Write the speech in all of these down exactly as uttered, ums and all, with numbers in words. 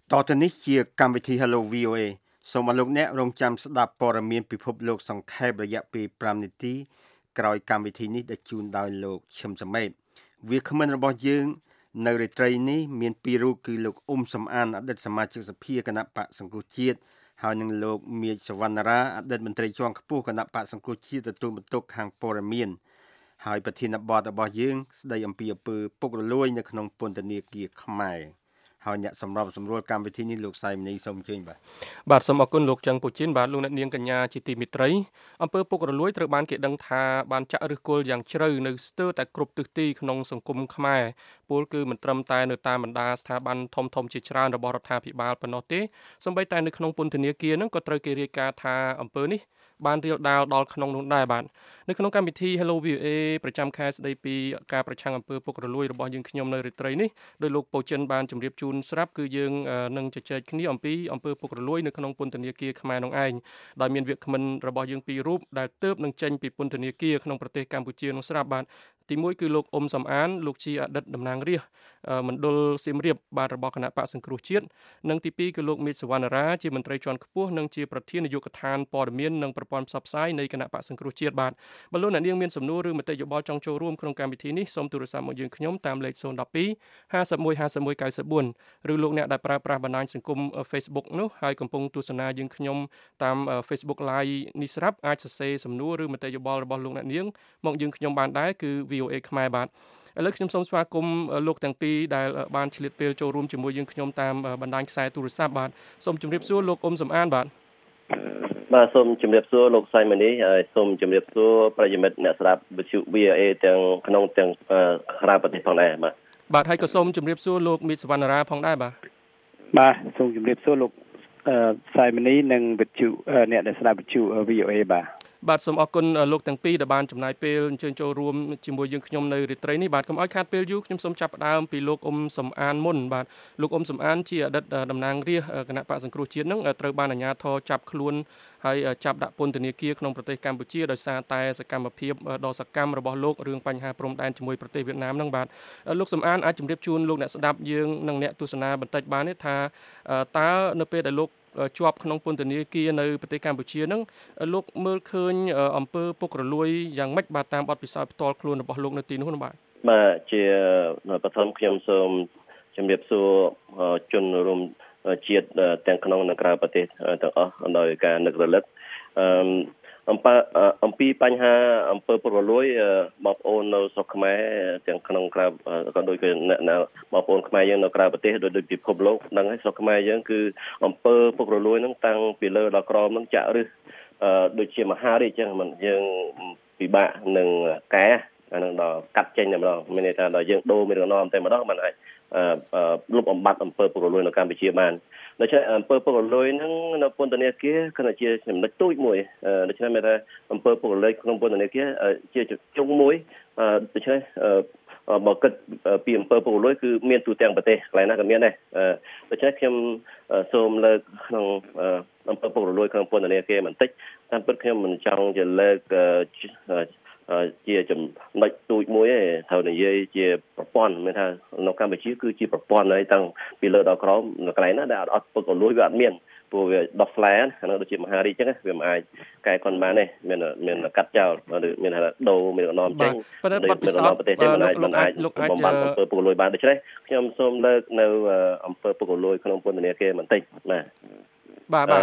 តទៅនេះជាកម្មវិធី Hello วี โอ เอ សូមអរលោកអ្នករងចាំស្ដាប់ព័ត៌មានពិភពលោកសង្ខេបរយៈពេលfiveនាទីក្រោយកម្មវិធីនេះដែលជូនដោយលោកឈឹមសមេតវាគ្មិនរបស់យើងនៅរាត្រីនេះមានពីររូបគឺលោកអ៊ុំសំអានអតីតសមាជិកសភាគណៈបកសង្គ្រោះជាតិហើយនិងលោកមាសសវណ្ណរាអតីតមន្ត្រីជាន់ខ្ពស់គណៈបកសង្គ្រោះជាតិទទួលបន្ទុកខាងព័ត៌មានហើយប្រធានបទរបស់យើងស្ដីអំពីអំពើពុករលួយនៅក្នុងពន្ធនាគារខ្មែរហើយអ្នកសម្របសម្រួលកម្មវិធីនេះលោកសៃមនីសូមអញ្ជើញបាទបាទសូមអរគុណលោកច័ន្ទពូជីនបាទលោកអ្នកនាងកញ្ញាជាទីមេត្រីអំពើពុករលួយត្រូវបានគេដឹងថាបានចាក់ឫសគល់យ៉ាងជ្រៅនៅស្ទើរតែគ្រប់ទិសទីក្នុងសង្គមខ្មែរពលគឺមិនត្រឹមតែនៅតាមបណ្ដាស្ថាប័នធំធំជាច្រើនរបស់រដ្ឋាភិបាលប៉ុណ្ណោះទេសូម្បីតែនៅក្នុងពន្ធនាគារហ្នឹងក៏ត្រូវគេរាយការណ៍ថាអំពើនេះបានរៀលដាលដល់ក្នុងនោះដែរបាទនៅក្នុងកម្មវិធី Hello วี โอ เอ ប្រចាំខែស្ដីពីការប្រឆាំងអំពើពុករលួយរបស់យើងខ្ញុំនៅរាត្រីនេះដោយលោកពូចិនបានជម្រាបជូនស្រាប់គឺយើងនឹងជជែកគ្នាអំពីអំពើពុករលួយនៅក្នុងពន្ធនាគារខ្មែរនោះឯងដោយមានវាគ្មិនរបស់យើងពីររូបដែលទើបនឹងចេញពីពន្ធនាគារក្នុងប្រទេសកម្ពុជានោះស្រាប់បាទទីមួយគឺលោកអ៊ុំសំអានលោកជាអតីតតំណាងរាស្ត្រមណ្ឌលសៀមរាបបាទរបស់គណៈបកសង្គ្រោះជាតិនិងទីពីរគឺលោកមាសសវណ្ណរាជាមន្ត្រីជាន់ខ្ពស់និងជាប្រធាននាយកដ្ឋានព័ត៌មាននិងប្រព័ន្ធផ្សព្វផ្សាយនៃគណៈបកសង្គ្រោះជាតិបាទបើលោកអ្នកនាងមានសំណួរឬមតិយោបល់ចង់ចូលរួមក្នុងកម្មវិធីនេះសូមទូរស័ព្ទមកយើងខ្ញុំតាមលេខzero one two five one five one five nine fourឬលោកអ្នកដែលប្រើប្រាស់បណ្ដាញសង្គម Facebook នោះហើយកំពុងទស្សនាយើងខ្ញុំតាម Facebook Live នេះស្រាប់អាចសរសេរសំណួរឬមតិយោបល់របស់លោកអ្នកនាងមកយើងខ្ញុំបានដែរគឺ วี โอ เอ ខ្មែរបាទឥឡូវខ្ញុំសូមស្វាគមន៍លោកទាំងពីរដែលបានឆ្លៀតពេលចូលរួមជាមួយយើងខ្ញុំតាមបណ្ដាញខ្សែទូរស័ព្ទបាទសូមជម្រាបសួរលោកអ៊ុំសំអានបាទបាទសូមជម្រាបសួរលោកសៃម៉ានីហើយសូមជម្រាបសួរប្រិយមិត្តអ្នកស្ដាប់វិទ្យុ วี โอ เอ ទាំងក្នុងទាំងក្រៅប្រទេសផងដែរបាទបាទហើយក៏សូមជម្រាបសួរលោកមាសសវណ្ណរាផងដែរបាទបាទសូមជម្រាបសួរលោកសៃម៉ានីនិងវិទ្យុអ្នកដែលស្ដាប់វិទ្យុ วี โอ เอ បាទបាទសូមអរគុណលោកទាំងពីរដែលបានចំណាយពេលអញ្ជើញចូលរួមជាមួយយើងខ្ញុំនៅរាត្រីនេះបាទកុំឲ្យខាតពេលយូរខ្ញុំសូមចាប់ផ្ដើមពីលោកអ៊ុំសំអានមុនបាទលោកអ៊ុំសំអានជាអតីតតំណាងរាស្ត្រគណៈបកសង្គ្រោះជាតិនឹងត្រូវបានអាជ្ញាធរចាប់ខ្លួនហើយចាប់ដាក់ពន្ធនាគារក្នុងប្រទេសកម្ពុជាដោយសារតែសកម្មភាពដ៏សកម្មរបស់លោករឿងបញ្ហាព្រំដែនជាមួយប្រទេសវៀតណាមនឹងបាទលោកសំអានអាចជម្រាបជូនលោកអ្នកស្ដាប់យើងនិងអ្នកទស្សនាបន្តិចបានទេថាតើនៅពេលដែលលោកជាប់ក្នុងពន្ធនាគារនៅប្រទេសកម្ពុជានឹងលោកមើលឃើញអំពើពុករលួយយ៉ាងម៉េចបាទតាមបទពិសោធន៍ផ្ទាល់ខ្លួនរបស់លោកនៅទីនោះបាទបាទជាបឋមខ្ញុំសូមជម្រាបសួរជនរួមជាតិទាំងក្នុងនិងក្រៅប្រទេសទាំងអស់ដោយការនឹករលឹកអំពីអំពីបញ្ហាអំពើពុករលួយបងប្អូននៅស្រុកខ្មែរទាំងក្នុងក្រៅក៏ដូចជាអ្នកបងប្អូនខ្មែរយើងនៅក្រៅប្រទេសដូចដូចពិភពលោកដឹងហើយស្រុកខ្មែរយើងគឺអំពើពុករលួយហ្នឹងតាំងពីលើដល់ក្រោមហ្នឹងចាក់ឫសដូចជាមហារាជអញ្ចឹងមិនយើងពិបាកនឹងកែអានឹងដល់កាត់ចេញតែម្ដងមានន័យថាដល់យើងដូរមានរណមតែម្ដងมันអាចលុបបំបត្តិអំពើពុករលួយនៅកម្ពុជាបានដូច្នេះអំពើពុករលួយហ្នឹងនៅពន្ធនាគារគឺជាចំណុចទូចមួយដូច្នេះមានថាអំពើពុករលួយក្នុងពន្ធនាគារជាជុំមួយដូច្នេះបើគិតពីអំពើពុករលួយគឺមានទូទាំងប្រទេសកន្លែងណាក៏មានដែរដូច្នេះខ្ញុំសូមលើកក្នុងអំពើពុករលួយក្នុងពន្ធនាគារបន្តិចតាមពិតខ្ញុំមិនចង់จะលើកជាចំណុចទូចមួយទេត្រូវនិយាយជាប្រព័ន្ធមានថានៅកម្ពុជាគឺជាប្រព័ន្ធហើយតាំងពីលើដល់ក្រោមនៅកន្លែងណាដែលអត់ពុករលួយវាអត់មានព្រោះវាដោះស្លែហ្នឹងដូចជាមហារាជអញ្ចឹងវាមិនអាចកែខុនបានទេមានមានកាត់ចោលមានថាដូរមានដំណំចេញបទពិសោធន៍ប្រទេសទេមិនអាចមិនអាចបំបត្តិអំពើពុករលួយបានដូច្នេះខ្ញុំសូមលើកនៅអំពើពុករលួយក្នុងពន្ធនាគារបន្តិចបាទបាទបាទ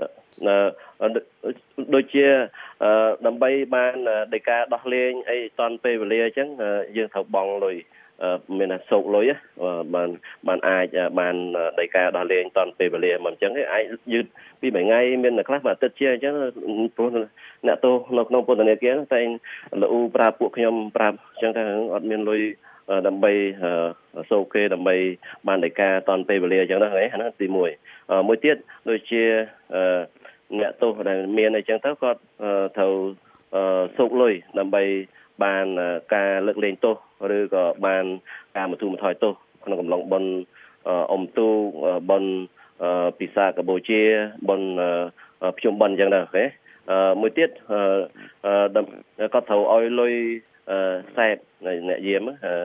ដូចជាដើម្បីបានដីកាដោះលែងអីតន់ពេលវេលាអញ្ចឹងយើងត្រូវបង់លុយមានថាសោកលុយបានបានអាចបានដីកាដោះលែងតន់ពេលវេលាមកអញ្ចឹងអាចយឺតពីមួយថ្ងៃមានខ្លះមួយអាទិត្យជាអញ្ចឹងព្រោះអ្នកទោសនៅក្នុងពន្ធនាគារតែលូប្រាប់ពួកខ្ញុំប្រាប់អញ្ចឹងថាអត់មានលុយដើម្បីសោកគេដើម្បីបានដីកាតន់ពេលវេលាអញ្ចឹងណាហ្នឹងទីមួយមួយទៀតដូចជាអ្នកទោសដែលមានអីចឹងទៅគាត់ត្រូវសោកលុយដើម្បីបានការលើកលែងទោសឬក៏បានការបន្ធូរបន្ថយទោសក្នុងកំឡុងបុណ្យអុំទូកបុណ្យពិសាខកម្ពុជាបុណ្យភ្ជុំបិណ្ឌអញ្ចឹងដែរអូខេមួយទៀតគាត់ត្រូវឲ្យលុយសែបអ្នកយាម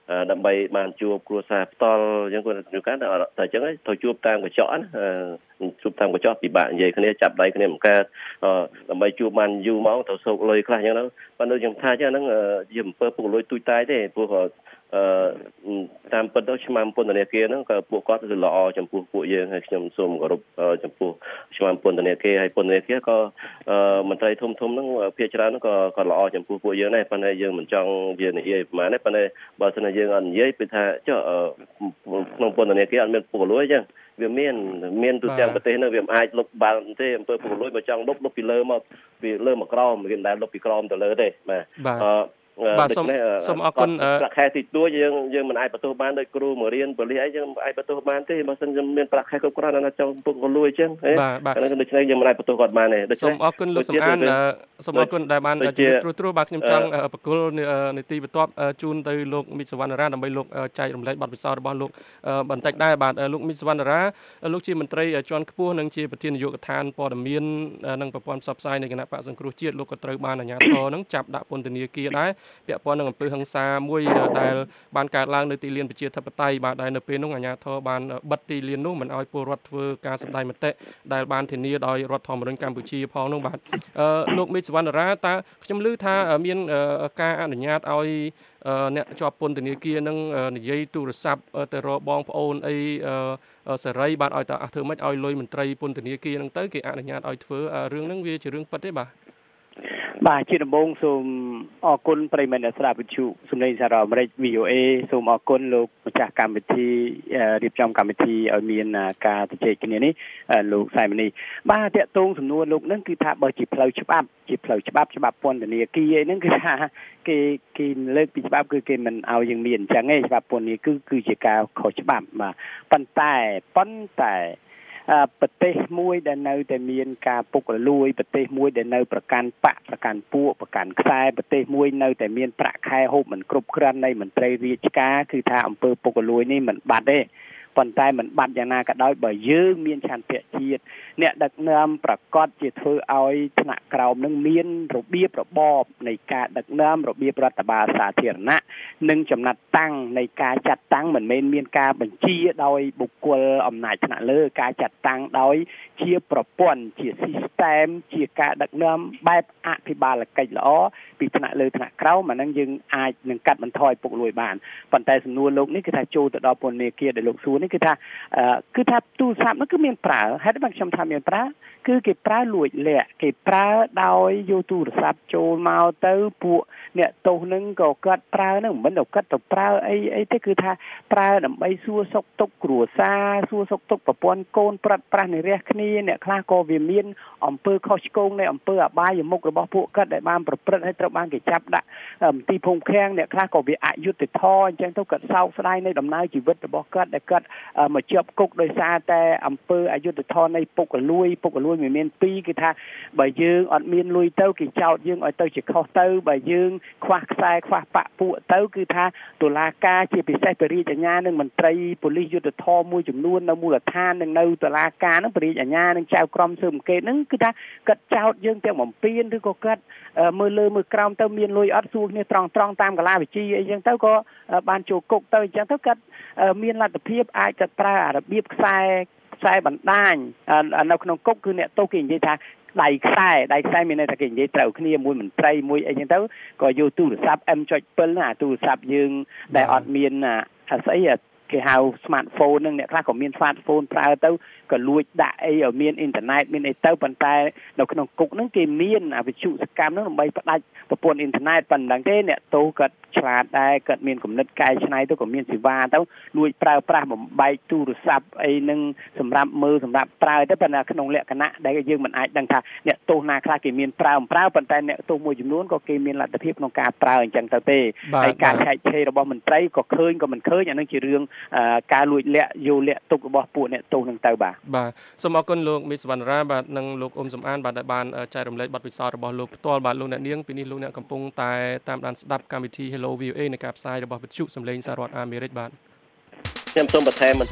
ដើម្បីបានជួបគ្រួសារផ្ទាល់អញ្ចឹងគាត់ជួបกันតែអញ្ចឹងទៅជួបតាមកញ្ចក់ណាជួបតាមកញ្ចក់ពិបាកនិយាយគ្នាចាប់ដៃគ្នាមិនកើតដើម្បីជួបបានយូរមកទៅសោកលុយខ្លះអញ្ចឹងទៅប៉ុន្តែខ្ញុំថាអញ្ចឹងហ្នឹងជាអំពើពុករលួយទូចតាយទេព្រោះអឺតាមពិតទៅឆ្មាំពន្ធនាគារហ្នឹងក៏ពួកគាត់គឺល្អចំពោះពួកយើងហើយខ្ញុំសូមគោរពចំពោះឆ្មាំពន្ធនាគារហើយពន្ធនាគារក៏មន្ត្រីធំធំហ្នឹងភាគច្រើនហ្នឹងក៏ក៏ល្អចំពោះពួកយើងដែរប៉ុន្តែយើងមិនចង់វានិយាយប្រហែលទេប៉ុន្តែបើសិនជាយើងអត់និយាយពីថាចុះក្នុងពន្ធនាគារអត់មានពុករលួយអញ្ចឹងវាមានមានទូទាំងប្រទេសហ្នឹងវាមិនអាចលុបបានទេអំពើពុករលួយបើចង់លុបលុបពីលើមកពីលើមកក្រោមគេមិនដែលលុបពីក្រោមទៅលើទេបាទអឺបាទសូមសូមអរគុណប្រាក់ខែតិចតួចយើងយើងមិនអាចបន្ទោសបានដោយគ្រូមករៀនប៉ូលីសអីយើងមិនអាចបន្ទោសបានទេបើមិនមានប្រាក់ខែគ្រប់គ្រាន់ណាចង់ពុករលួយអញ្ចឹងបាទដូច្នេះយើងមិនអាចបន្ទោសគាត់បានទេដូច្នេះសូមអរគុណលោកសំអានសូមអរគុណដែលបានជួយត្រួសត្រាបាទខ្ញុំចង់បកគលនីតិបន្ទាប់ជូនទៅលោកមីតសវណ្ណរាដើម្បីលោកចែករំលែកបទពិសោធន៍របស់លោកបន្តិចដែរបាទលោកមីតសវណ្ណរាលោកជាមន្ត្រីជាន់ខ្ពស់និងជាប្រធាននាយកដ្ឋានព័ត៌មាននិងប្រព័ន្ធផ្សព្វផ្សាយនៃគណៈបក្សសង្គ្រោះជាតិលោកក៏ត្រូវបានអាជ្ញាធរនឹងចាប់ដាក់ពន្ធនាគារដែរពាក់ព័ន្ធនឹងអំពើហិង្សាមួយដែលបានកើតឡើងនៅទីលានប្រជាធិបតេយ្យបាទដែលនៅពេលនោះអាជ្ញាធរបានបិទទីលាននោះមិនឲ្យពលរដ្ឋធ្វើការសម្ដែងមតិដែលបានធានាដោយរដ្ឋធម្មនុញ្ញកម្ពុជាផងនោះបាទលោកមេតសវណ្ណរាតើខ្ញុំឮថាមានការអនុញ្ញាតឲ្យអ្នកជាប់ពន្ធនាគារនឹងនិយាយទូរស័ព្ទទៅរកបងប្អូនអីសេរីបាទឲ្យតើធ្វើម៉េចឲ្យលុយមន្ត្រីពន្ធនាគារនឹងទៅគេអនុញ្ញាតឲ្យធ្វើរឿងហ្នឹងវាជារឿងពិតទេបាទបាទជាដំបូងសូមអរគុណប្រិយមិត្តអ្នកស្ដាប់វិទ្យុសំឡេងសារអាមេរិក វី អូ เอ សូមអរគុណលោកម្ចាស់កម្មវិធីរៀបចំកម្មវិធីឲ្យមានការជជែកគ្នានេះលោកសៃមនីបាទតកតងសំណួរលោកនឹងគឺថាបើជាផ្លូវច្បាប់ជាផ្លូវច្បាប់ច្បាប់ពន្ធនាគារហ្នឹងគឺថាគេគេលើកពីច្បាប់គឺគេមិនឲ្យយើងមានអញ្ចឹងទេច្បាប់ពន្ធនាគារគឺជាការខុសច្បាប់បាទប៉ុន្តែប៉ុន្តែប្រទេសមួយដែលនៅតែមានការពុករលួយប្រទេសមួយដែលនៅប្រកាន់បកប្រកាន់ពួកប្រកាន់ខ្សែប្រទេសមួយនៅតែមានប្រាក់ខែហូបមិនគ្រប់គ្រាន់នៃមន្ត្រីរាជការគឺថាអំពើពុករលួយនេះមិនបាត់ទេប៉ុន្តែមិនបាត់យ៉ាងណាក៏ដោយបើយើងមានឆន្ទៈជាតិអ្នកដឹកនាំប្រកាសជាធ្វើឲ្យថ្នាក់ក្រោមនឹងមានរបៀបរបបនៃការដឹកនាំរបៀបរដ្ឋបាលសាធារណៈនិងចំណាត់តាំងនៃការចាត់តាំងមិនមែនមានការបញ្ជាដោយបុគ្គលអំណាចថ្នាក់លើការចាត់តាំងដោយជាប្រព័ន្ធជា system ជាការដឹកនាំបែបអភិបាលកិច្ចល្អពីថ្នាក់លើថ្នាក់ក្រោមអានឹងយើងអាចនឹងកាត់បន្ថយពុករលួយបានប៉ុន្តែសំណួរលោកនេះគឺថាចូលទៅដល់ពន្ធនាគារដែលលោកសួរនេះគឺថាគឺថាទូរស័ព្ទនោះគឺមានប្រើហេតុបានខ្ញុំថាមានប្រើគឺគេប្រើលួចលាក់គេប្រើដោយយកទូរស័ព្ទចូលមកទៅពួកអ្នកទោសនឹងក៏គាត់ប្រើនឹងមិនមែនគាត់ទៅប្រើអីអីទេគឺថាប្រើដើម្បីសួរសុខទុក្ខគ្រួសារសួរសុខទុក្ខប្រពន្ធកូនប្រិតប្រាស់និរះគ្នាអ្នកខ្លះក៏វាមានអំពើខុសឆ្គងនៃអំពើអបាយមុខរបស់ពួកគាត់ដែលបានប្រព្រឹត្តហើយត្រូវបានគេចាប់ដាក់មន្ទីរភូមិឃាំងអ្នកខ្លះក៏វាអយុត្តិធម៌អញ្ចឹងទៅគាត់សោកស្ដាយនៃដំណើរជីវិតរបស់គាត់ដែលគាត់មកជាប់គុកដោយសារតែអំពើអយុត្តិធម៌នៃពុករលួយពុករលួយមានមានពីរគឺថាបើយើងអត់មានលុយទៅគេចោទយើងឲ្យទៅជាខុសទៅបើយើងខ្វះខ្សែខ្វះបកពួកទៅគឺថាតុលាការជាពិសេសបរិយាអាជ្ញានិងមន្ត្រីប៉ូលីសយុត្តិធម៌មួយចំនួននៅមូលដ្ឋាននិងនៅតុលាការនឹងបរិយាអាជ្ញានិងចៅក្រមស៊ើបអង្កេតហ្នឹងគឺថាគាត់ចោទយើងទាំងបំពេញឬក៏គាត់មើលលើមើលក្រោមទៅមានលុយអត់សួរគ្នាត្រង់ត្រង់តាមកាលាវិជ្ជាអីចឹងទៅក៏បានចូលគុកទៅអញ្ចឹងទៅគាត់មានលទ្ធភាពអាចគាត់ប្រើរបៀបខ្សែខ្សែបណ្ដាញនៅក្នុងគុកគឺអ្នកទោសគេនិយាយថាដៃខ្សែដៃខ្សែមានន័យថាគេនិយាយត្រូវគ្នាមួយមន្ត្រីមួយអីចឹងទៅក៏យកទូរស័ព្ទ M.7 ណាទូរស័ព្ទយើងដែលអត់មានស្អីគេហៅ smartphone ហ្នឹងអ្នកខ្លះក៏មាន smartphone ប្រើទៅក៏លួចដាក់អីឲ្យមានអ៊ីនធឺណិតមានអីទៅប៉ុន្តែនៅក្នុងគុកហ្នឹងគេមានអវិជ្ជាសកម្មហ្នឹងដើម្បីផ្ដាច់ប្រព័ន្ធអ៊ីនធឺណិតប៉ុណ្ណឹងទេអ្នកទោសគាត់ឆ្លាតដែរគាត់មានគំនិតកែច្នៃទៅក៏មានសេវាទៅលួចប្រើប្រាស់បំបែកទូរស័ព្ទអីហ្នឹងសម្រាប់មើលសម្រាប់ប្រើទៅប៉ុន្តែក្នុងលក្ខណៈដែលយើងមិនអាចដឹងថាអ្នកទោសណាខ្លះគេមានប្រើមិនប្រើប៉ុន្តែអ្នកទោសមួយចំនួនក៏គេមានលទ្ធភាពក្នុងការប្រើអញ្ចឹងទៅទេហើយការឆែកឆេររបស់មន្ត្រីក៏ឃើញក៏មិនឃើញអានឹងជារឿងការលួចលាក់យកលាក់ទុករបស់ពួកអ្នកទោសនឹងទៅបាទបាទសូមអរគុណលោកមីសវណ្ណរាបាទនិងលោកអ៊ុំសំអានបាទដែលបានចែករំលែកបទពិសោធន៍របស់លោកផ្ទាល់បាទលោកអ្នកនាងពីនេះលោកអ្នកកំពុងតែតាមដានស្ដាប់កម្មវិធី Hello វី អូ เอ នៃការផ្សាយរបស់វិទ្យុសំឡេងសហរដ្ឋអាមេរិកបាទខ្ញុំសូមបន្ថែម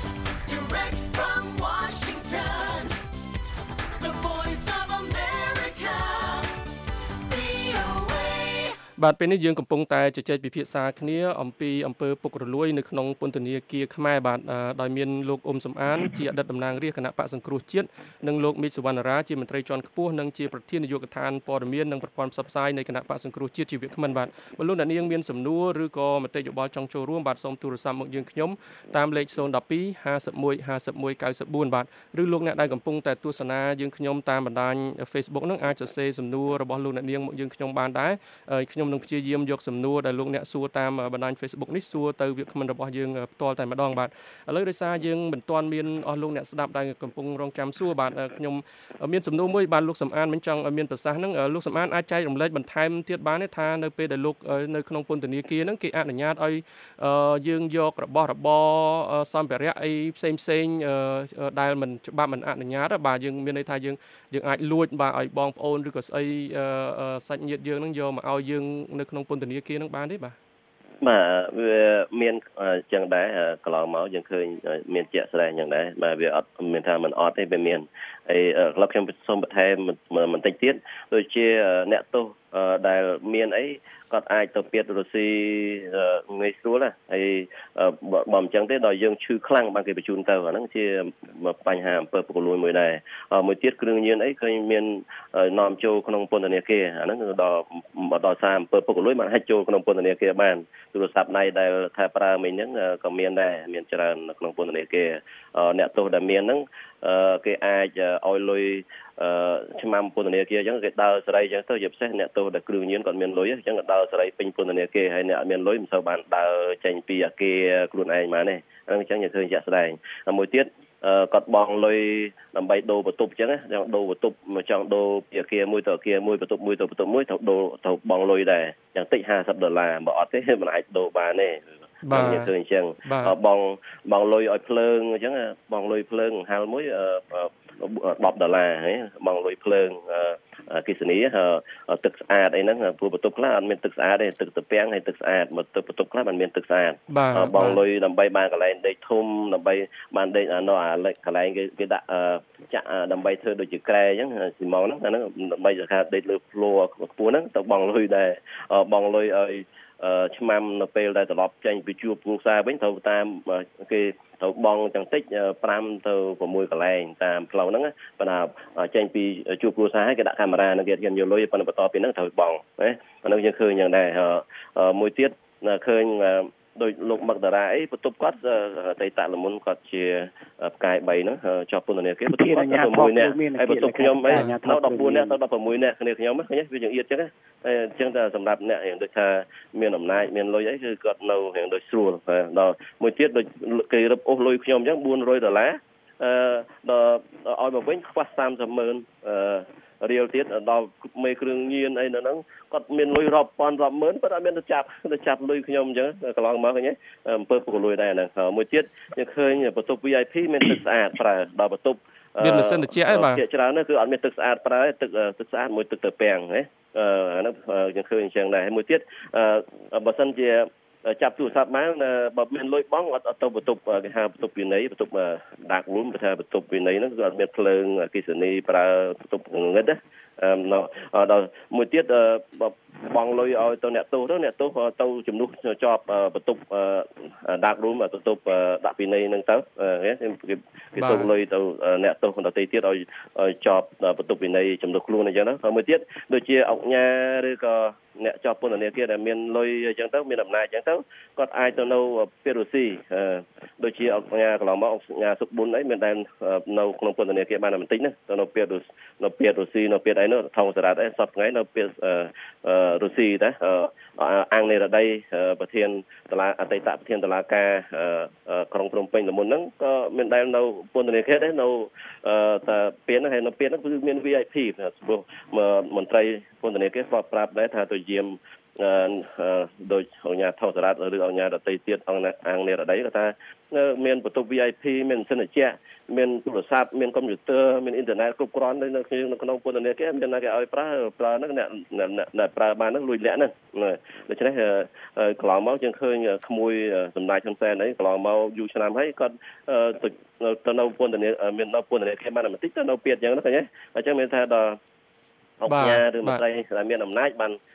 បាទពេលនេះយើងកំពុងតែជជែកពិភាក្សាគ្នាអំពីអំពើពុករលួយនៅក្នុងពន្ធនាគារខ្មែរបាទដោយមានលោកអ៊ុំសំអានជាអតីតតំណាងរាស្ត្រគណៈបក្សសង្គ្រោះជាតិនិងលោកមីតសុវណ្ណរាជាមន្ត្រីជាន់ខ្ពស់និងជាប្រធាននាយកដ្ឋានព័ត៌មាននិងប្រព័ន្ធផ្សព្វផ្សាយនៃគណៈបក្សសង្គ្រោះជាតិជាវាគ្មិនបាទបើលោកអ្នកនាងមានសំណួរឬក៏មតិយោបល់ចង់ចូលរួមបាទសូមទូរស័ព្ទមកយើងខ្ញុំតាមលេខศูนย์ หนึ่ง สอง ห้า หนึ่ง ห้า หนึ่ง เก้า สี่ បាទឬលោកអ្នកដែលកំពុងតែទស្សនាយើងខ្ញុំតាមបណ្ដាញ Facebook នឹងអាចសរសេរសំណួររបស់លោកអ្នកនាងមកយើងខ្ញុំបានដែរខ្ញុំនឹងព្យាយាមយកសំណួរដែលលោកអ្នកសួរតាមបណ្ដាញ Facebook នេះសួរទៅវាគ្មិនរបស់យើងផ្ទាល់តែម្ដងបាទឥឡូវដោយសារយើងមិនទាន់មានអស់លោកអ្នកស្ដាប់ដែលកំពុងរងចាំសួរបាទខ្ញុំមានសំណួរមួយបាទលោកសំអានមិនចង់ឲ្យមានប្រសាសន៍ហ្នឹងលោកសំអានអាចចែករំលែកបន្ថែមទៀតបានទេថានៅពេលដែលលោកនៅក្នុងពន្ធនាគារហ្នឹងគេអនុញ្ញាតឲ្យយើងយករបស់របរសម្ភារៈអីផ្សេងផ្សេងដែលមិនច្បាប់មិនអនុញ្ញាតបាទយើងមានន័យថាយើងយើងអាចលួចបាទឲ្យបងប្អូនឬក៏ស្អីសាច់ញាតិយើងហ្នឹងយកមកឲ្យយើងនៅក្នុងពន្ធនាគារហ្នឹងបានទេបាទបាទវាមានចឹងដែរកន្លងមកយើងឃើញមានជាក់ស្ដែងចឹងដែរបាទវាអត់មានថាមិនអត់ទេវាមានហើយក្លឹបខ្ញុំសូមបន្ថែមបន្តិចទៀតដូចជាអ្នកទោសដែលមានអីគាត់អាចទៅពៀតរុស្ស៊ីងាយស្រួលណាហើយបើមិនចឹងទេដល់យើងឈឺខ្លាំងបានគេបញ្ជូនទៅអាហ្នឹងជាបញ្ហាអំពើពុករលួយមួយដែរមួយទៀតគ្រឿងញៀនអីឃើញមាននាំចូលក្នុងពន្ធនាគារអាហ្នឹងដល់ដល់សារអំពើពុករលួយបានហិចចូលក្នុងពន្ធនាគារបានទូរស័ព្ទដៃដែលថាប្រើមិញហ្នឹងក៏មានដែរមានច្រើននៅក្នុងពន្ធនាគារអ្នកទោសដែលមានហ្នឹងគេអាចឲ្យលុយឆ្មាំពន្ធនាគារអញ្ចឹងគេដើរសេរីអញ្ចឹងទៅជាពិសេសអ្នកទោសដែលគ្រឿងញៀនគាត់មានលុយអញ្ចឹងក៏ដើរសេរីពេញពន្ធនាគារហើយអ្នកអត់មានលុយមិនសូវបានដើរចេញពីអាគារខ្លួនឯងបានទេអញ្ចឹងយើងឃើញជាក់ស្ដែងមួយទៀតគាត់បងលុយដើម្បីដូរបន្ទប់អញ្ចឹងចង់ដូរបន្ទប់ចង់ដូរពីអាគារមួយទៅអាគារមួយបន្ទប់មួយទៅបន្ទប់មួយទៅដូរទៅបងលុយដែរយ៉ាងតិចห้าสิบដុល្លារបើអត់ទេមិនអាចដូរបានទេបាទយើងឃើញអញ្ចឹងបងបងលុយឲ្យភ្លើងអញ្ចឹងបងលុយភ្លើងហាល់មួយដប់ដុល្លារហ្នឹងបងលុយភ្លើងអគិសនីទឹកស្អាតអីហ្នឹងព្រោះបន្ទប់ខ្លះអត់មានទឹកស្អាតទេទឹកត្រពាំងហើយទឹកស្អាតមកទឹកបន្ទប់ខ្លះមិនមានទឹកស្អាតបងលុយដើម្បីបានកន្លែងដេកធំដើម្បីបានដេកនៅអាកន្លែងគេគេដាក់ចាក់ដើម្បីធ្វើដូចជាក្រែអញ្ចឹងស៊ីម៉ងហ្នឹងអាហ្នឹងដើម្បីថាដេកលើផ្លូរខ្ពស់ហ្នឹងទៅបងលុយដែរបងលុយឲ្យឆ្មាំនៅពេលដែលត្រឡប់ចេញពីជួបគ្រួសារវិញត្រូវតាមគេត្រូវបងទាំងតិចប្រាំទៅប្រាំមួយកន្លែងតាមផ្លូវហ្នឹងប៉ុន្តែចេញពីជួបគ្រួសារហើយគេដាក់កាមេរ៉ានឹងគេយកលុយប៉ុន្តែបន្តពីហ្នឹងត្រូវបងណាអានោះយើងឃើញយ៉ាងដែរមួយទៀតឃើញដោយលោកមកតារាអីបន្ទប់គាត់អតីតលមុនគាត់ជាផ្កាយបីហ្នឹងជាប់ពន្ធនាគារបន្ទប់គាត់ទៅមួយនាក់ហើយបន្ទប់ខ្ញុំអីនៅដប់បួននាក់ទៅដប់ប្រាំមួយនាក់គ្នាខ្ញុំឃើញវាយ៉ាងអៀតអញ្ចឹងអញ្ចឹងតែសម្រាប់អ្នកដូចថាមានអំណាចមានលុយអីគឺគាត់នៅយ៉ាងដូចស្រួលដល់មួយទៀតដូចគេរឹបអូសលុយខ្ញុំអញ្ចឹងបួនរយដុល្លារអឺដល់ឲ្យមកវិញខ្វះសាមសិបម៉ឺនអឺរៀលទៀតដល់មេគ្រឿងញៀនអីនៅហ្នឹងគាត់មានលុយរាប់ពាន់រាប់ម៉ឺនប៉ុន្តែអត់មានទៅចាប់ទៅចាប់លុយខ្ញុំអញ្ចឹងកន្លងមកឃើញទេអំពើពុករលួយដែរហ្នឹងមួយទៀតយើងឃើញបន្ទប់ វី ไอ พี មានទឹកស្អាតប្រើដល់បន្ទប់មានម៉ាស៊ីនត្រជាក់អីបាទជាច្រើនគឺអត់មានទឹកស្អាតប្រើទឹកទឹកស្អាតមួយទឹកត្រពាំងណាអឺអាហ្នឹងយើងឃើញអញ្ចឹងដែរមួយទៀតបើសិនជាចាប់ទូរស័ព្ទបានបើមានលុយបងអត់ទៅបន្ទប់គេហៅបន្ទប់វិន័យបន្ទប់ដាកវូមគេថាបន្ទប់វិន័យហ្នឹងគឺអត់មានភ្លើងអគ្គិសនីប្រើបន្ទប់ងងឹតណាដល់មួយទៀតបងលុយឲ្យទៅអ្នកទោសទៅអ្នកទោសទៅជំនួសជាប់បន្ទប់ដាករូមបន្ទប់ដាក់ពិន័យហ្នឹងទៅគេគេទៅលុយទៅអ្នកទោសដទៃទៀតឲ្យជាប់បន្ទប់ពិន័យជំនួសខ្លួនអញ្ចឹងទៅមួយទៀតដូចជាអង្គញាឬក៏អ្នកជាប់ពន្ធនាគារដែលមានលុយអញ្ចឹងទៅមានអំណាចអញ្ចឹងទៅគាត់អាចទៅនៅពីរុស្ស៊ីដូចជាអង្គញាកន្លងមកអង្គញាសុខប៊ុនអីមានតែនៅក្នុងពន្ធនាគារបានតែបន្តិចណាទៅនៅពីនៅពីរុស្ស៊ីនៅពីអីនោះថងសារ៉ាត់អីសពថ្ងៃនៅពីរុស្ស៊ីដែរអង្គនេរដីប្រធានតុលាអតីតប្រធានតុលាការក្រុងភ្នំពេញល្មុនហ្នឹងក៏មានដែលនៅពន្ធនាគារដែរនៅតែពីហ្នឹងហើយនៅពីហ្នឹងគឺមាន វី ไอ พี ព្រោះមន្ត្រីពន្ធនាគារគាត់ប្រាប់ដែរថាទៅយាមដោយអង្គញាថោសារ៉ាត់ឬអង្គញាដតីទៀតអង្គអង្គនេរដីគាត់ថាមានបន្ទប់ វី ไอ พี មានសិនជាមានទូរស័ព្ទមានកុំព្យូទ័រមានអ៊ីនធឺណិតគ្រប់គ្រាន់នៅក្នុងពន្ធនាគារមានតែគេឲ្យប្រើប្រើហ្នឹងអ្នកអ្នកប្រើបានហ្នឹងលួចលាក់ហ្នឹងដូច្នេះកន្លងមកយើងឃើញក្មួយសម្ដេចហ៊ុនសែនអីកន្លងមកយូរឆ្នាំហើយគាត់ទៅនៅពន្ធនាមាននៅពន្ធនាគារបានបន្តិចទៅនៅពៀតអញ្ចឹងណាឃើញទេអញ្ចឹងមានថាដល់អង្គញាឬមន្ត្រីដែលមានអំណាចបាន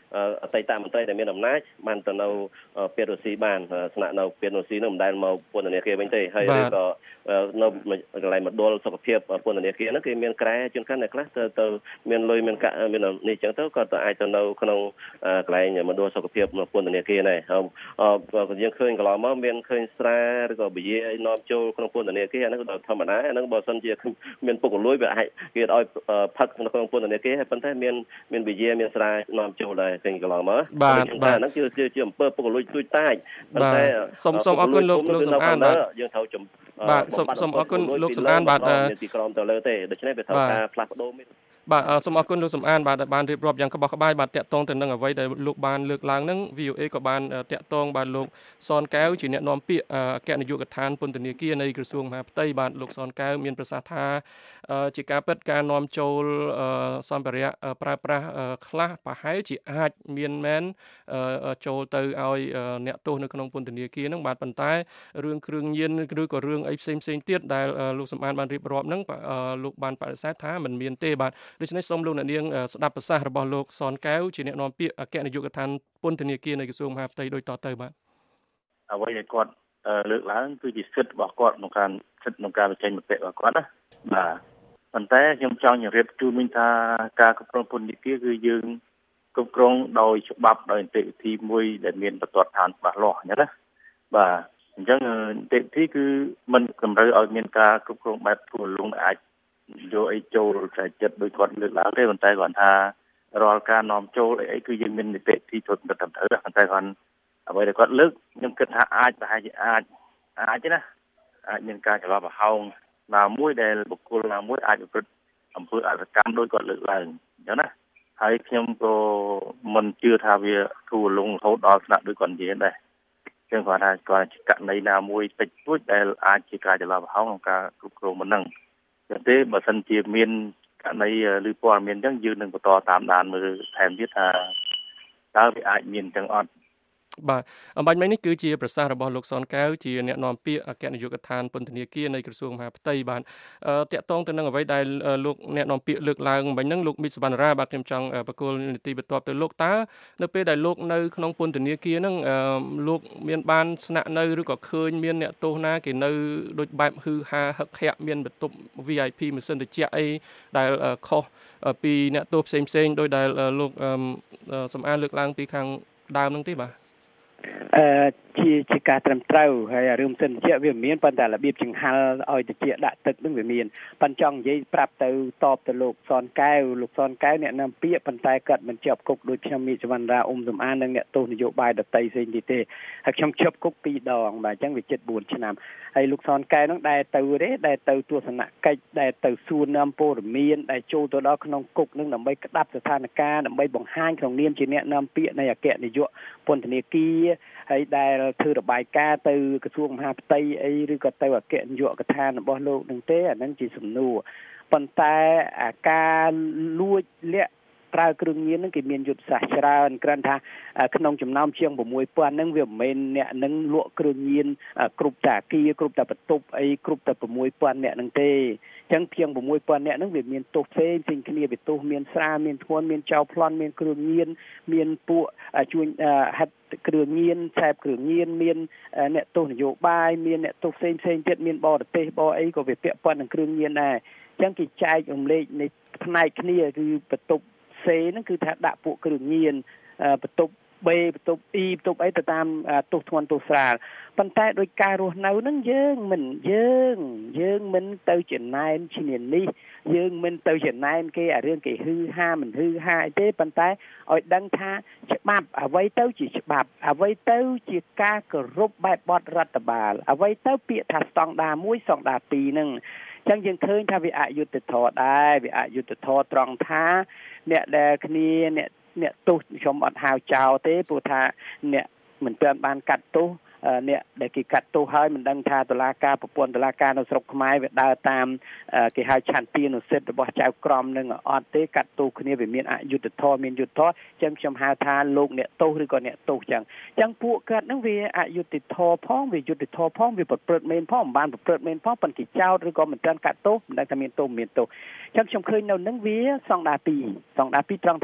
អតីតមន្ត្រីដែលមានអំណាចបានទៅនៅពេលរុស្ស៊ីបានស្នាក់នៅពេលរុស្ស៊ីនោះមិនដែលមកពន្ធនាគារវិញទេហើយឬក៏នៅកន្លែងមណ្ឌលសុខភាពពន្ធនាគារហ្នឹងគេមានក្រែជួនកាលអ្នកខ្លះទៅទៅមានលុយមានកាក់មាននេះអញ្ចឹងទៅក៏ទៅអាចទៅនៅក្នុងកន្លែងមណ្ឌលសុខភាពពន្ធនាគារដែរហើយយើងឃើញកន្លងមកមានឃើញស្រាឬក៏វិយានាំចូលក្នុងពន្ធនាគារហ្នឹងក៏ធម្មតាហ្នឹងបើសិនជាមានពុករលួយវាអាចគេឲ្យផឹកក្នុងពន្ធនាគារហើយប៉ុន្តែមានមានវិយាមានស្រានាំចូលដែរឃើញកន្លងមកបាទបាទហ្នឹងគឺជាអំពើពុករលួយទួយតាចប៉ុន្តែសូមសូមអរគុណលោកលោកសំអានបាទយើងត្រូវចំបាទសូមសូមអរគុណលោកសំអានបាទពីក្រមទៅលើទេដូច្នេះវាត្រូវការផ្លាស់ប្ដូរបាទសូមអរគុណលោកសំអានបាទបានរៀបរាប់យ៉ាងក្បោះក្បាយបាទតាក់ទងទៅនឹងអ្វីដែលលោកបានលើកឡើងហ្នឹង វី អូ អេ ក៏បានតាក់ទងបាទលោកសនកែវជាអ្នកនាំពាក្យអគ្គនាយកដ្ឋានពន្ធនាគារនៃក្រសួងមហាផ្ទៃបាទលោកសនកែវមានប្រសាសន៍ថាជាការពិតការនាំចូលសម្ភារៈប្រើប្រាស់ខ្លះប្រហែលជាអាចមានមែនចូលទៅឲ្យអ្នកទោសនៅក្នុងពន្ធនាគារហ្នឹងបាទប៉ុន្តែរឿងគ្រឿងញៀនឬក៏រឿងអីផ្សេងផ្សេងទៀតដែលលោកសំអានបានរៀបរាប់ហ្នឹងលោកបានបដិសេធថាមិនមានទេបាទដូច្នេះសូមលោកអ្នកនាងស្ដាប់ប្រសាសន៍របស់លោកសនកែវជាអ្នកនាំពាក្យអគ្គនាយកដ្ឋានពន្ធនាគារនៃក្រសួងមហាផ្ទៃដូចតទៅបាទអ្វីដែលគាត់លើកឡើងគឺជាសិទ្ធិរបស់គាត់ក្នុងការសិទ្ធិក្នុងការបញ្ចេញមតិរបស់គាត់ណាបាទប៉ុន្តែខ្ញុំចង់ជម្រាបជូនវិញថាការគ្រប់គ្រងពន្ធនាគារគឺយើងគ្រប់គ្រងដោយច្បាប់ដោយនីតិវិធីមួយដែលមានបន្ទាត់ឋានច្បាស់លាស់អញ្ចឹងណាបាទអញ្ចឹងនីតិវិធីគឺមិនតម្រូវឲ្យមានការគ្រប់គ្រងបែបទូលំអាចយកអីចូលតែចិត្តដោយគាត់លើកឡើងទេប៉ុន្តែគាត់ថារាល់ការនាំចូលអីអីគឺយើងមាននីតិវិធីထုတ်ទៅតាមត្រូវប៉ុន្តែគាត់អ្វីដែលគាត់លើកខ្ញុំគិតថាអាចប្រហែលជាអាចអាចទេណាអាចមានការច្រឡំប្រហោងណាមួយដែលបុគ្គលណាមួយអាចប្រព្រឹត្តអំពើអសកម្មដោយគាត់លើកឡើងអញ្ចឹងណាហើយខ្ញុំក៏មិនជឿថាវាធូរលងរហូតដល់ថ្នាក់ដោយគាត់និយាយដែរចឹងគាត់ថាគាត់ជាករណីណាមួយតិចតួចដែលអាចជាការច្រឡំប្រហោងក្នុងការគ្រប់គ្រងមិនហ្នឹងទេបើសិនជាមានករណីឬព័ត៌មានអញ្ចឹងយើងនឹងបន្តតាមដានមើលថែមទៀតថាតើវាអាចមានទាំងអត់បាទអំបញ្ញមិញនេះគឺជាប្រសាសន៍របស់លោកសនកែវជាអ្នកនាំពាក្យអគ្គនាយកដ្ឋានពន្ធនាគារនៃក្រសួងមហាផ្ទៃបាទតាក់ទងទៅនឹងអ្វីដែលលោកអ្នកនាំពាក្យលើកឡើងអំបញ្ញហ្នឹងលោកមីសវណ្ណរាបាទខ្ញុំចង់បកគោលនីតិបន្ទាប់ទៅលោកតើនៅពេលដែលលោកនៅក្នុងពន្ធនាគារហ្នឹងលោកមានបានស្នាក់នៅឬក៏ឃើញមានអ្នកទោសណាគេនៅដូចបែបហ៊ឺហាហឹកហាក់មានបន្ទប់ វី I พี ម៉ាស៊ីនត្រជាក់អីដែលខុសពីអ្នកទោសផ្សេងផ្សេងដោយដែលលោកសំអានលើកឡើងពីខាងដើមហ្នឹងទេបាទអឺជាជាការត្រឹមត្រូវហើយរឿងសិនជាវាមានប៉ុន្តែរបៀបចង្ហាល់ឲ្យតិចដាក់ទឹកនឹងវាមានប៉ុន្តែចង់និយាយប្រាប់ទៅតបទៅលោកសនកែវលោកសនកែវអ្នកនាំពាក្យប៉ុន្តែគាត់មិនជាប់គុកដូចខ្ញុំមីសវណ្ណរាអ៊ុំសំអាននិងអ្នកទោសនយោបាយដតីផ្សេងទៀតទេហើយខ្ញុំជាប់គុកពីរដងបាទអញ្ចឹងវាជិតបួនឆ្នាំហើយលោកសនកែវនឹងដែលទៅទេដែលទៅទស្សនកិច្ចដែលទៅសួរនាំព័ត៌មានដែលចូលទៅដល់ក្នុងគុកនឹងដើម្បីក្តាប់ស្ថានភាពដើម្បីបង្ហាញក្នុងនាមជាអ្នកនាំពាក្យនៃអគ្គនាយកពន្ធនាគារហើយដែលធ្វើរបាយការណ៍ទៅក្រសួងមហាផ្ទៃអីឬក៏ទៅអគ្គនាយកដ្ឋានរបស់លោកនឹងទេអានឹងជាសំណួរប៉ុន្តែអាការលួចលាក់ប្រើគ្រឿងញៀនហ្នឹងគេមានយុទ្ធសាស្ត្រច្រើនគ្រាន់ថាក្នុងចំណោមជាង ៦ពាន់ ហ្នឹងវាមិនមែនអ្នកនឹងលក់គ្រឿងញៀនគ្រប់តាគីគ្រប់តាបន្ទប់អីគ្រប់តែ 6ពាន់ អ្នកហ្នឹងទេអញ្ចឹងជាង 6ពាន់ អ្នកហ្នឹងវាមានទោសផ្សេងផ្សេងគ្នាវាទោសមានស្រាលមានធ្ងន់មានចោរប្លន់មានគ្រឿងញៀនមានពួកជួញហិតគ្រឿងញៀនឆែបគ្រឿងញៀនមានអ្នកទោសនយោបាយមានអ្នកទោសផ្សេងផ្សេងទៀតមានបរទេសបរអីក៏វាពាក់ព័ន្ធនឹងគ្រឿងញៀនដែរអញ្ចឹងគេចែករំលែកនៃផ្នែកគ្នាគឺបន្ទប់សេហ្នឹងគឺថាដាក់ពួកគ្រឿងញៀនបន្ទប់ B បន្ទប់ E បន្ទប់អីទៅតាមទោសធ្ងន់ទោសស្រាលប៉ុន្តែដោយការរស់នៅហ្នឹងយើងមិនយើងយើងមិនទៅចំណែនឈ្នានីនេះយើងមិនទៅចំណែនគេអារឿងគេហ៊ឺហាមិនហ៊ឺហាអីទេប៉ុន្តែឲ្យដឹងថាច្បាប់អ្វីទៅជាច្បាប់អ្វីទៅជាការគោរពបែបបទរដ្ឋបាលអ្វីទៅពាក្យថាស្តង់ដារមួយស្តង់ដារពីរហ្នឹងចឹងយើងឃើញថាវាអយុត្តិធម៌ដែរវាអយុត្តិធម៌ត្រង់ថាអ្នកដែលគ្នាអ្នកអ្នកទោសខ្ញុំអត់ហៅចោលទេព្រោះថាអ្នកមិនទាន់បានកាត់ទោសអ្នកដែលគេកាត់ទោសហើយមិនដឹងថាតុលាការប្រព័ន្ធតុលាការនៅស្រុកខ្មែរវាដើរតាមគេហៅឆន្ទានុសិទ្ធិរបស់ចៅក្រមនឹងអត់ទេកាត់ទោសគ្នាវាមានអយុត្តិធម៌មានយុត្តិធម៌ចឹងខ្ញុំហៅថាលោកអ្នកទោសឬក៏អ្នកទោសចឹងចឹងពួកគាត់នឹងវាអយុត្តិធម៌ផងវាយុត្តិធម៌ផងវាប្រព្រឹត្តមែនផងមិនបានប្រព្រឹត្តមែនផងប៉ុន្តែគេចោទឬក៏មិនទាន់កាត់ទោសមិនដឹងថាមានទោសមានទោសចឹងខ្ញុំឃើញនៅនឹងវាសង្ដាពីរសង្ដាពីរត្រង់ថា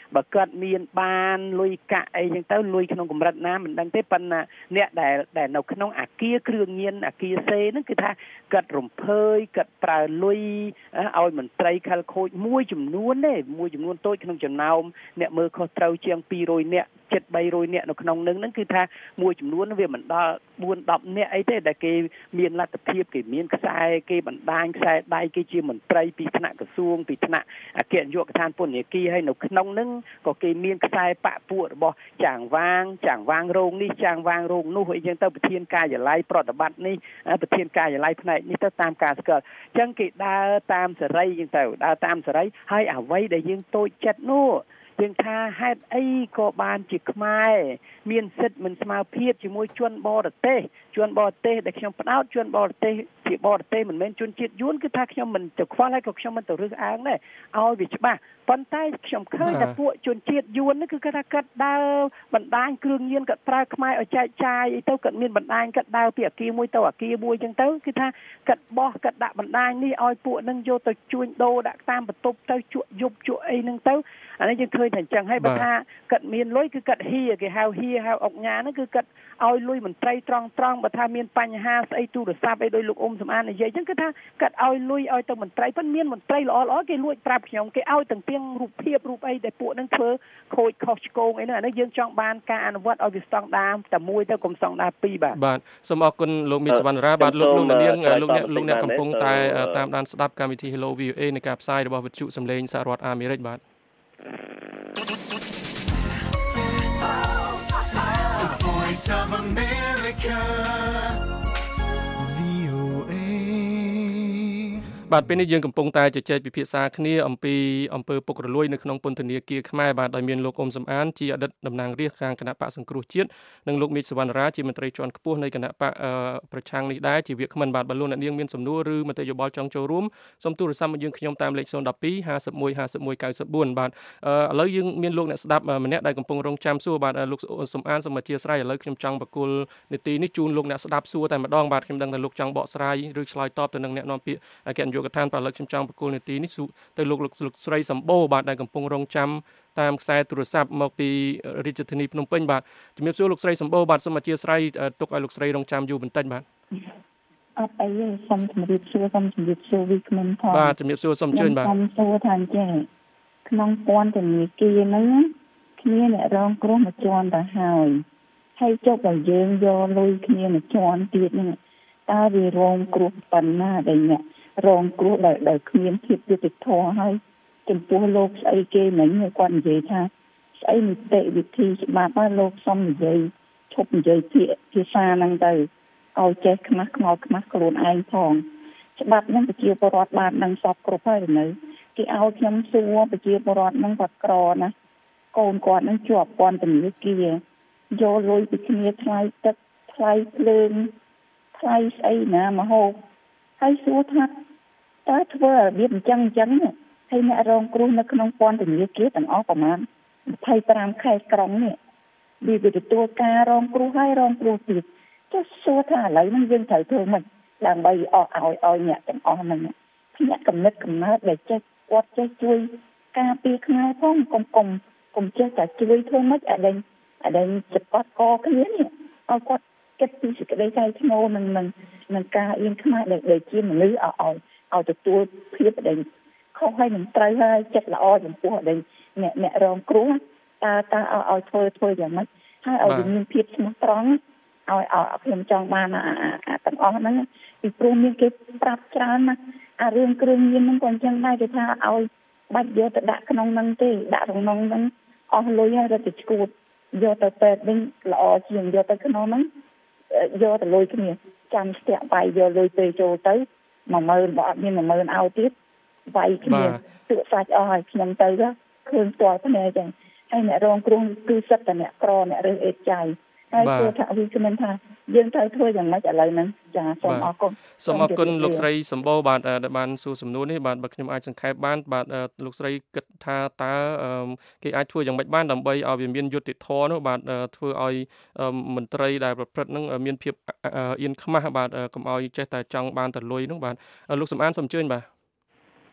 បើគាត់មានបានលុយកាក់អីចឹងទៅលុយក្នុងកម្រិតណាមិនដឹងទេប៉ុន្តែអ្នកដែលដែលនៅក្នុងអាគារគ្រឿងញៀនអាគារសេហ្នឹងគឺថាគាត់រំភើយគាត់ប្រើលុយឲ្យមន្ត្រីខលខូចមួយចំនួនទេមួយចំនួនតូចក្នុងចំណោមអ្នកមើលខុសត្រូវជាងពីររយនាក់ជិតបីរយនាក់នៅក្នុងនឹងហ្នឹងគឺថាមួយចំនួនវាមិនដល់បួនដប់នាក់អីទេដែលគេមានលទ្ធភាពគេមានខ្សែគេបណ្ដាញខ្សែដៃគេជាមន្ត្រីពីថ្នាក់ក្រសួងពីថ្នាក់អគ្គនាយកដ្ឋានពន្ធនាគារហើយនៅក្នុងហ្នឹងក៏គេមានខ្សែបកពួករបស់ចាងវាងចាងវាងរោងនេះចាងវាងរោងនោះអីចឹងទៅប្រធានការិយាល័យប្រតិបត្តិនេះប្រធានការិយាល័យផ្នែកនេះទៅតាមការស្គាល់អញ្ចឹងគេដើរតាមសេរីចឹងទៅដើរតាមសេរីហើយអ្វីដែលយើងតូចចិត្តនោះយើងថាហេតុអីក៏បានជាខ្មែរមានសិទ្ធិមិនស្មើភាពជាមួយជនបរទេសជនបរទេសដែលខ្ញុំផ្ដោតជនបរទេសជាបរទេសមិនមែនជនជាតិយួនគឺថាខ្ញុំមិនទៅខ្វល់ហើយក៏ខ្ញុំមិនទៅរើសអើងដែរឲ្យវាច្បាស់ប៉ុន្តែខ្ញុំឃើញថាពួកជនជាតិយួននេះគឺគាត់ថាគាត់ដើរបណ្ដាញគ្រឿងញៀនគាត់ប្រើខ្មែរឲ្យចែកចាយអីទៅគាត់មានបណ្ដាញគាត់ដើរពីអាគារមួយទៅអាគារមួយអញ្ចឹងទៅគឺថាគាត់បោះគាត់ដាក់បណ្ដាញនេះឲ្យពួកនឹងយកទៅជួញដូរដាក់តាមបន្ទប់ទៅជក់យប់ជក់អីហ្នឹងទៅអានេះយើងឃើញថាអញ្ចឹងហើយបើថាគាត់មានលុយគឺគាត់ហៀគេហៅហៀហៅអុកញ៉ាហ្នឹងគឺគាត់ឲ្យលុយមន្ត្រីត្រង់ត្រង់បើថាមានបញ្ហាស្អីទូរស័ព្ទអីដោយលោកអ៊ុំសំអាននិយាយអញ្ចឹងគឺថាគាត់ឲ្យលុយឲ្យទៅមន្ត្រីប៉ុន្តែមានមន្ត្រីល្អល្អគេលួចប្រាប់ខ្ញុំគេឲ្យទាំងទាំងរូបភាពរូបអីដែលពួកហ្នឹងធ្វើខូចខុសឆ្គងអីហ្នឹងអានេះយើងចង់បានការអនុវត្តឲ្យវាស្តង់ដារតែមួយទៅកុំស្តង់ដារពីរបាទបាទសូមអរគុណលោកមីសវណ្ណរាបាទលោកលោកនាងលោកអ្នកលោកអ្នកកំពុងតែតាមដានស្ដាប់កម្មវិធី Hello វី អូ เอ នៃការផ្សាយរបស់វិទ្យុសំឡេងសហរដ្ឋអាមេរិកបាទ Voice of America វី អូ เอបាទពេលនេះយើងកំពុងតែជជែកពិភាក្សាគ្នាអំពីអំពើពុករលួយនៅក្នុងពន្ធនាគារខ្មែរបាទដោយមានលោកអ៊ុំសំអានជាអតីតតំណាងរាស្ត្រខាងគណៈបកសង្គ្រោះជាតិនិងលោកមីតសវណ្ណរាជាមន្ត្រីជាន់ខ្ពស់នៃគណៈបកប្រឆាំងនេះដែរជាវាគ្មិនបាទបើលោកអ្នកនាងមានសំណួរឬមតិយោបល់ចង់ចូលរួមសូមទូរស័ព្ទមកយើងខ្ញុំតាមលេខศูนย์ หนึ่ง สอง ห้า หนึ่ง หนึ่ง ห้า หนึ่ง เก้า สี่ បាទឥឡូវយើងមានលោកអ្នកស្ដាប់ម្នាក់ដែលកំពុងរងចាំសួរបាទលោកសំអានសូមអធិស្ឋានឥឡូវខ្ញុំចង់បកគលនីតិនេះជូនលោកអ្នកស្ដាប់សួរតែម្ដងបាទខ្ញុំដឹងថាលោកចង់បកស្រាយឬឆ្លើយតបទៅនឹងអ្នកនាំពាក្យអគ្គនាយកដ្ឋានបាទឥឡូវខ្ញុំចង់បកគលនីតិនេះទៅលោកលោកស្រីសម្បូរបាទដែលកំពុងរងចាំតាមខ្សែទូរស័ព្ទមកពីរាជធានីភ្នំពេញបាទជំរាបសួរលោកស្រីសម្បូរបាទសូមអធិស្ឋានទុកឲ្យលោកស្រីរងចាំយូរបន្តិចបាទអត់អីទេសូមជម្រាបសួរសូមជម្រាបសួរវិក្កាមផងបាទជម្រាបសួរសូមអញ្ជើញបាទសូមសួរថាអញ្ចឹងក្នុងពន្ធនាគារហ្នឹងគ្នាអ្នករងគ្រោះមួយជាន់ទៅហើយហើយចុះបើយើងយកលុយគ្នាមួយជាន់ទៀតហ្នឹងតើវារងគ្រោះប៉ុណ្ណាដែលអ្នករងគ្រោះដោយដោយគ្មានភាពយុត្តិធម៌ហើយចំពោះលោកស្អីគេមិញគាត់និយាយថាស្អីនីតិវិធីច្បាប់ហើយលោកសុំនិយាយឈប់និយាយភាសាហ្នឹងទៅឲ្យចេះខ្មាស់ខ្មោចខ្មាស់ខ្លួនឯងផងច្បាប់ហ្នឹងប្រជាពលរដ្ឋបាននឹងសពគ្រប់ហើយនៅគេឲ្យខ្ញុំសួរប្រជាពលរដ្ឋហ្នឹងគាត់ក្រណាកូនគាត់ហ្នឹងជាប់ពន្ធនាគារយកលុយពីគ្នាថ្លៃទឹកថ្លៃភ្លើងថ្លៃស្អីណាមកហូបហើយសួរថាតើធ្វើរបៀបអញ្ចឹងអញ្ចឹងហើយអ្នករងគ្រោះនៅក្នុងពន្ធនាគារទាំងអស់ប្រមាណยี่สิบห้าខែក្រុងនេះវាវាទទួលការរងគ្រោះហើយរងគ្រោះទៀតចុះសួរថាឥឡូវហ្នឹងយើងត្រូវធ្វើម៉េចដើម្បីអស់ឲ្យឲ្យអ្នកទាំងអស់ហ្នឹងអ្នកកំណត់កំណើតដែលចេះគាត់ចេះជួយការពារខ្មែរផងកុំកុំកុំចេះតែជួយធ្វើម៉េចឲ្យដែលឲ្យដែលសកត់កគ្នានេះឲ្យគាត់គិតពីសេចក្តីថ្លៃថ្នូរនឹងនឹងនឹងការអៀនខ្មែរដែលជាមនុស្សឲ្យឲ្យទទួលភាពដែលខុសហើយមិនត្រូវហើយចិត្តល្អចំពោះដែលអ្នកអ្នករងគ្រោះតើតើឲ្យធ្វើធ្វើយ៉ាងម៉េចហើយឲ្យមានភាពស្មោះត្រង់ឲ្យឲ្យខ្ញុំចង់បានអាទាំងអស់ហ្នឹងពីព្រោះមានគេប្រាប់ច្រើនណាស់អារឿងគ្រឿងញៀនហ្នឹងក៏អញ្ចឹងដែរគេថាឲ្យបាច់យកទៅដាក់ក្នុងហ្នឹងទេដាក់ក្នុងហ្នឹងអស់លុយហើយរត់ទៅឈួតយកទៅពេទ្យវិញល្អជាងយកទៅក្នុងហ្នឹងយកទៅលុយគ្នាចាំស្ទាក់បាយយកលុយទៅចូលទៅមួយម៉ឺនបើអត់មានមួយម៉ឺនឲ្យទៀតវាយគ្នាទក់សាច់អស់ហើយខ្ញុំទៅឃើញផ្ទាល់ភ្នែកចឹងហើយអ្នករងគ្រោះគឺសិតតែអ្នកក្រអ្នករើសអេតចាយហើយគឺថាវាគឺមិនថាយើងត្រូវធ្វើយ៉ាងម៉េចឥឡូវហ្នឹងចាសូមអរគុណសូមអរគុណលោកស្រីសម្បូរបាទដែលបានសួរសំណួរនេះបាទបើខ្ញុំអាចសង្ខេបបានបាទលោកស្រីគិតថាតើគេអាចធ្វើយ៉ាងម៉េចបានដើម្បីឲ្យវាមានយុត្តិធម៌នោះបាទធ្វើឲ្យមន្ត្រីដែលប្រព្រឹត្តនឹងមានភាពអៀនខ្មាស់បាទកុំឲ្យចេះតែចង់បានតែលុយនោះបាទលោកសំអានសូមអញ្ជើញបាទ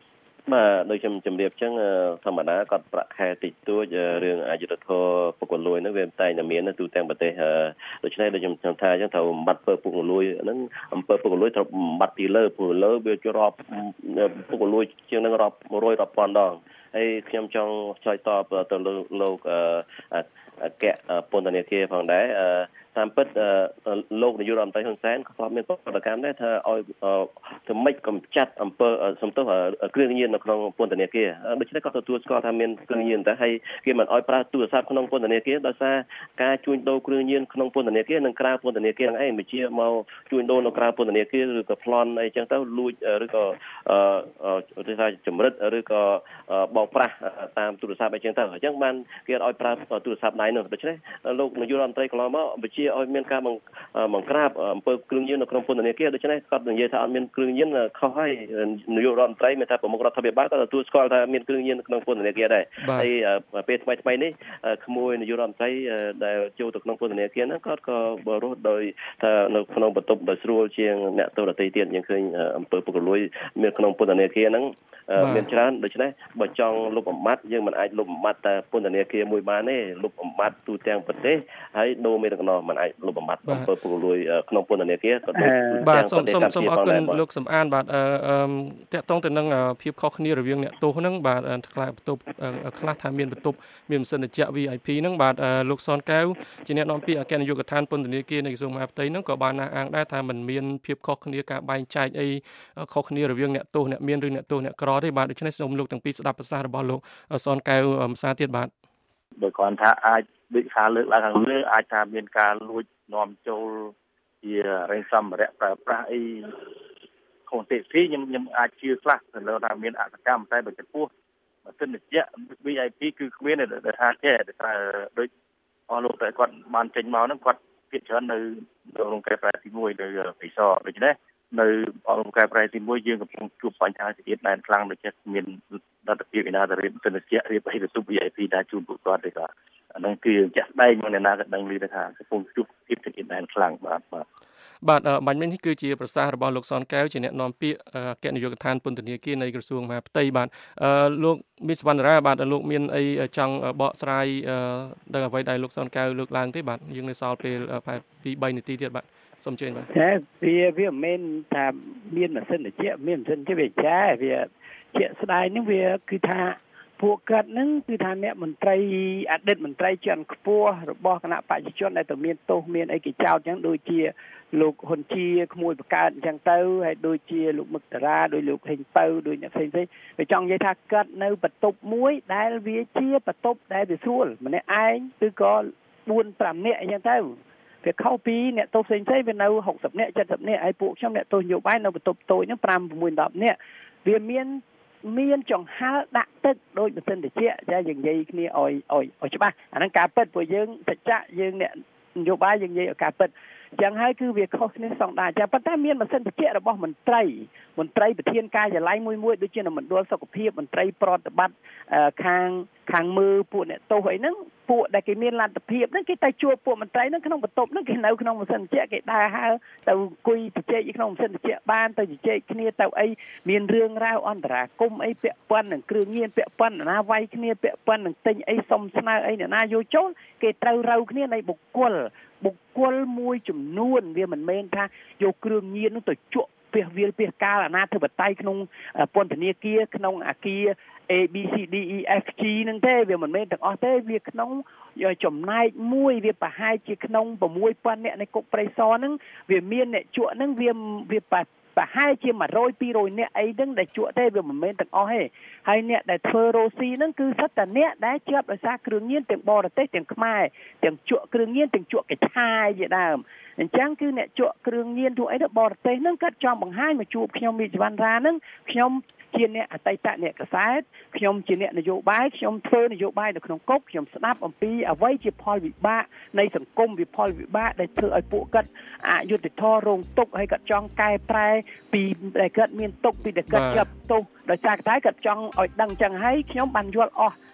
បាទដូចខ្ញុំជម្រាបចឹងធម្មតាគាត់ប្រាក់ខែតិចតួចរឿងអយុធធម៌ពុករលួយហ្នឹងវាតែតែមានទូទាំងប្រទេសដូច្នេះដូចខ្ញុំថាចឹងត្រូវបំបត្តិពុករលួយហ្នឹងអំពើពុករលួយត្រូវបំបត្តិពីលើពីលើវាជារាប់ពុករលួយជាងនឹងរាប់រយរាប់ពាន់ដងហើយខ្ញុំចង់ឆ្លើយតបទៅលោកអគ្គពន្ធនាគារផងដែរតាមពិតលោកនាយករដ្ឋមន្ត្រីហ៊ុនសែនគាត់មានប្រតិកម្មដែរថាឲ្យធ្វើម៉េចកម្ចាត់អំពើសំទោសគ្រឿងញៀននៅក្នុងពន្ធនាគារដូច្នេះគាត់ទទួលស្គាល់ថាមានគ្រឿងញៀនតែហើយគេមិនឲ្យប្រើទូរស័ព្ទក្នុងពន្ធនាគារដោយសារការជួញដូរគ្រឿងញៀនក្នុងពន្ធនាគារនិងក្រៅពន្ធនាគារហ្នឹងឯងមិនជាមកជួញដូរនៅក្រៅពន្ធនាគារឬក៏ប្លន់អីចឹងទៅលួចឬក៏អឺថាចម្រិតឬក៏បោកប្រាស់តាមទូរស័ព្ទអីចឹងទៅអញ្ចឹងបានគេឲ្យប្រើទូរស័ព្ទដៃនោះដូច្នេះលោកនាយករដ្ឋមន្ត្រីកន្លងមកបញ្ជាឲ្យមានការបង្ក្រាបអំពើគ្រឿងញៀននៅក្នុងពន្ធនាគារដូច្នេះគាត់និយាយថាអត់មានគ្រឿងញៀនខុសហើយនាយករដ្ឋមន្ត្រីមានថាប្រមុខរដ្ឋាភិបាលក៏ទទួលស្គាល់ថាមានគ្រឿងញៀននៅក្នុងពន្ធនាគារដែរហើយពេលថ្មីថ្មីនេះក្មួយនាយករដ្ឋមន្ត្រីដែលចូលទៅក្នុងពន្ធនាគារហ្នឹងគាត់ក៏រស់ដោយថានៅក្នុងបន្ទប់ដោយស្រួលជាងអ្នកទោសដទៃទៀតយើងឃើញអំពើពុករលួយមានក្នុងពន្ធនាគារហ្នឹងមានច្រើនដូច្នេះបើចង់លុបបំបត្តិយើងមិនអាចលុបបំបត្តិតែពន្ធនាគារមួយបានទេលុបបំបត្តិទូទាំងប្រទេសហើយដូរមេដឹកនាំមិនអាចលុបបំបត្តិអំពើពុករលួយក្នុងពន្ធនាគារក៏ដូចបាទសូមសូមសូមអរគុណលោកសំអានបាទអឺតកតងទៅនឹងភាពខុសគ្នារវាងអ្នកទោសហ្នឹងបាទខ្លះបន្ទប់ខ្លះថាមានបន្ទប់មានម៉ាស៊ីនត្រជាក់ វី ไอ พี ហ្នឹងបាទលោកសនកែវជាអ្នកនាំពាក្យអគ្គនាយកដ្ឋានពន្ធនាគារនៃក្រសួងមហាផ្ទៃហ្នឹងក៏បានអាងដែរថាมันមានភាពខុសគ្នាការបែងចែកអីខុសគ្នារវាងអ្នកទោសអ្នកមានឬអ្នកទោសអ្នកក្រទេបាទដូច្នេះសូមលោកទាំងពីរស្ដាប់ប្រសាសន៍របស់លោកសនកែវម្សាទៀតបាទដោយគាត់ថាអាចដូចថាលើកឡើងខាងលើអាចថាមានការលួចនាំចូលជារែងសម្ភារៈប្រើប្រាស់អីខុសទេពីខ្ញុំខ្ញុំអាចជឿខ្លះទៅលើថាមានអសកម្មតែបើចំពោះម៉ាស៊ីនត្រជាក់ វី ไอ พี គឺគ្មានដែលថាចេះតែដូចអស់លោកតែគាត់បានចេញមកហ្នឹងគាត់ភាគច្រើននៅរោងកែប្រែទីមួយនៅពិសរដូច្នេះនៅរោងកែប្រែទីមួយយើងកំពុងជួបបញ្ហាជាតិដែនខ្លាំងដូចជាមានលទ្ធភាពឯណាទៅរៀបទិន្នជារៀបអីទៅទូ វី ไอ พี ដែរជូនពួកគាត់ទេបាទអាហ្នឹងគឺចាក់ស្ដែងមកអ្នកណាក៏ដឹងឮថាកំពុងជួបភាពជាតិដែនខ្លាំងបាទបាទបាទបាញ់មិញនេះគឺជាប្រសាសន៍របស់លោកសនកែវជាអ្នកនាំពាក្យអគ្គនាយកដ្ឋានពន្ធនាគារនៃក្រសួងមហាផ្ទៃបាទលោកមីសវណ្ណរាបាទលោកមានអីចង់បកស្រាយដល់អ្វីដែលលោកសនកែវលើកឡើងទេបាទយើងនៅសល់ពេលប្រហែលពីបីនាទីទៀតបាទសូមជឿបាទតែវាវាមិនមែនថាមានម៉ាស៊ីនត្រជាក់មានម៉ាស៊ីនជាវាចាវាជាក់ស្ដែងនេះវាគឺថាពួកគាត់ហ្នឹងគឺថាអ្នកមន្ត្រីអតីតមន្ត្រីជាន់ខ្ពស់របស់គណៈបច្ចុប្បន្នដែលទៅមានទោសមានអីគេចោទអញ្ចឹងដូចជាលោកហ៊ុនជាក្មួយបកើតអញ្ចឹងទៅហើយដូចជាលោកមឹកតារាដោយលោកហេងពៅដោយអ្នកផ្សេងៗវាចង់និយាយថាគាត់នៅបន្ទប់មួយដែលវាជាបន្ទប់ដែលវាស្រួលម្នាក់ឯងឬក៏បួនប្រាំនាក់អញ្ចឹងទៅវាខុសពីអ្នកទោសផ្សេងៗវានៅហុកសិបនាក់เจ็ดสิบនាក់ហើយពួកខ្ញុំអ្នកទោសនយោបាយនៅបន្ទប់តូចហ្នឹងប្រាំ ប្រាំ ដប់នាក់វាមានមានចង្ហាល់ដាក់ទឹកដោយម៉ាស៊ីនត្រជាក់ចាយើងនិយាយគ្នាឲ្យឲ្យឲ្យច្បាស់អាហ្នឹងការពិតពួកយើងសច្ចៈយើងអ្នកនយោបាយយើងនិយាយឲ្យការពិតចឹងហើយគឺវាខុសគ្នាស្តង់ដារចាប៉ុន្តែមានម៉ាស៊ីនត្រជាក់របស់មន្ត្រីមន្ត្រីប្រធានការិយាល័យមួយមួយដូចជាមណ្ឌលសុខភាពមន្ត្រីប្រតិបត្តិខាងខាងមើលពួកអ្នកទោសអីហ្នឹងពួកដែលគេមានលទ្ធភាពហ្នឹងគេទៅជួបពួកមន្ត្រីហ្នឹងក្នុងបន្ទប់ហ្នឹងគេនៅក្នុងម៉ាស៊ីនត្រជាក់គេដើរហើរទៅអង្គុយជជែកក្នុងម៉ាស៊ីនត្រជាក់បានទៅជជែកគ្នាទៅអីមានរឿងរ៉ាវអន្តរាគមអីពាក់ព័ន្ធនឹងគ្រឿងញៀនពាក់ព័ន្ធណាវាយគ្នាពាក់ព័ន្ធនឹងទិញអីសុំស្នើអីអ្នកណាយកចូលគេត្រូវរៅគ្នានៃបុគ្គលបុគ្គលមួយចំនួនវាមិនមែនថាយកគ្រឿងញៀននោះទៅជក់ពះវាលពះកាលអាណាធិបតេយ្យក្នុងពន្ធនាគារក្នុងអាគារ A B C D E F G ហ្នឹងទេវាមិនមែនទាំងអស់ទេវាក្នុងចំណែកមួយវាប្រហែលជាក្នុង6ពាន់អ្នកនៃគុកព្រៃសរហ្នឹងវាមានអ្នកជក់ហ្នឹងវាវាប្រហែលជាone hundred ពីររយនាក់អីហ្នឹងដែលជក់ទេវាមិនមែនទាំងអស់ទេហើយអ្នកដែលធ្វើរ៉ូស៊ីហ្នឹងគឺសិតតែអ្នកដែលជាប់ដោយសារគ្រឿងញៀនទាំងបរទេសទាំងខ្មែរទាំងជក់គ្រឿងញៀនទាំងជក់កញ្ឆាយជាដើមអញ្ចឹងគឺអ្នកជក់គ្រឿងញៀនទូអីទៅបរទេសហ្នឹងគាត់ចង់បង្ហាញមកជួបខ្ញុំមីសវណ្ណរាហ្នឹងខ្ញុំជាអ្នកអតីតអ្នកកសែតខ្ញុំជាអ្នកនយោបាយខ្ញុំធ្វើនយោបាយនៅក្នុងគុកខ្ញុំស្ដាប់អំពីអ្វីជាផលវិបាកនៃសង្គមវិផលវិបាកដែលធ្វើឲ្យពួកគាត់អយុត្តិធម៌រងទុក្ខហើយគាត់ចង់កែប្រែពីដែលគាត់មានទុក្ខពីដែលគាត់ជាប់ទោសដោយសារតែគាត់ចង់ឲ្យដឹងចឹងហើយខ្ញុំបានយល់អស់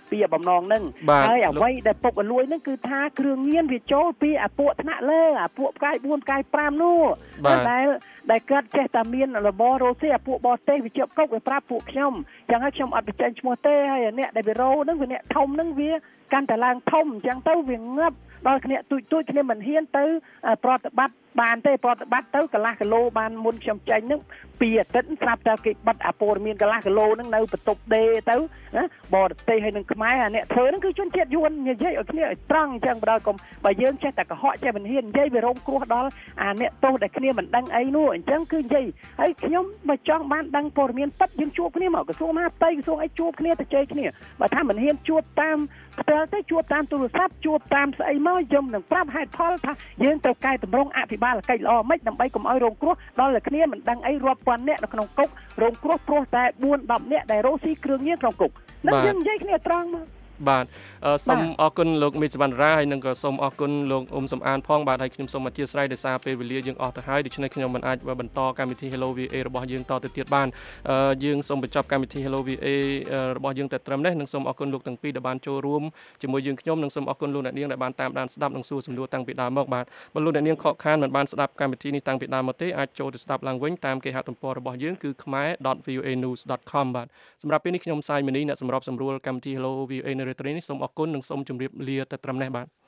ពីបំណងហ្នឹងហើយអ្វីដែលពុកអលួយហ្នឹងគឺថាគ្រឿងញៀនវាចូលពីអាពួកថ្នាក់លើអាពួកផ្កាយbốnផ្កាយ5នោះដែលដែលគាត់ចេះតែមានរបររស់ស៊ីអាពួកបរទេសវាជាប់កុកវាប្រាប់ពួកខ្ញុំចឹងហើយខ្ញុំអត់បញ្ចេញឈ្មោះទេហើយអ្នកដែលវារោហ្នឹងវាអ្នកធំហ្នឹងវាកាន់តែឡើងធំអញ្ចឹងទៅវាងាប់ដល់គ្នាទូចទូចគ្នាមិនហ៊ានទៅប្រតិបត្តិបានទេប្រតិបត្តិទៅកន្លះគីឡូបានមុនខ្ញុំចេញហ្នឹងពីអាទិត្យស្រាប់តែគេបិទអាព័ត៌មានកន្លះគីឡូហ្នឹងនៅបន្ទប់ដេទៅណាបរទេសហើយនឹងខ្មែរអាអ្នកធ្វើហ្នឹងគឺជនជាតិយួននិយាយឲ្យគ្នាឲ្យត្រង់អញ្ចឹងបើដល់កុំបើយើងចេះតែកុហកចេះមិនហ៊ាននិយាយវារងគ្រោះដល់អាអ្នកទោសដែលគ្នាមិនដឹងអីនោះអញ្ចឹងគឺនិយាយហើយខ្ញុំបើចង់បានដឹងព័ត៌មានពិតយើងជួបគ្នាមកក្រសួងមហាផ្ទៃក្រសួងអីជួបគ្នាទៅជែកគ្នាបើថាមិនហ៊ានជួបតាមផ្ទាល់ទៅជួបតាមទូរស័ព្ទជួបតាមស្អីមកខ្ញុំនឹងប្រាប់ហេតុផលថាយើងត្រូវកែតម្រង់អភិបាលកិច្ចល្អមិនដើម្បីកុំឲ្យរងគ្រោះដល់តែគ្នាមិនដឹងអីរាប់ពាន់នាក់នៅក្នុងគុករងគ្រោះព្រោះតែbốn đến mườiនាក់ដែលរស់ស៊ីគ្រឿងញៀនក្នុងគុកនឹងយើងនិយាយគ្នាត្រង់មកបាទសូមអរគុណលោកមេសវណ្ណរាហើយនឹងក៏សូមអរគុណលោកអ៊ុំសំអានផងបាទហើយខ្ញុំសូមអធិស្ឋានដោយសារពេលវេលាយើងអស់ទៅហើយដូច្នេះខ្ញុំមិនអាចបន្តកម្មវិធី Hello វី เอ របស់យើងតទៅទៀតបានយើងសូមបញ្ចប់កម្មវិធី Hello វី เอ របស់យើងតែត្រឹមនេះនិងសូមអរគុណលោកទាំងពីរដែលបានចូលរួមជាមួយយើងខ្ញុំនិងសូមអរគុណលោកអ្នកនាងដែលបានតាមដានស្ដាប់និងសួរសំណួរតាំងពីដើមមកបាទបើលោកអ្នកនាងខកខានមិនបានស្ដាប់កម្មវិធីនេះតាំងពីដើមមកទេអាចចូលទៅស្ដាប់ឡើងវិញតាមគេហទំព័ររបស់យើងគឺ khmae dot v o a news dot com បាទសម្រាប់ពេលនេះខ្ញុំសាយមនីអ្នកសម្របសម្រួលកម្មវិធី Hello វី เอ នៅរាត្រីនេះសូមអរគុណនិងសូមជម្រាបលាតែត្រឹមនេះបាទ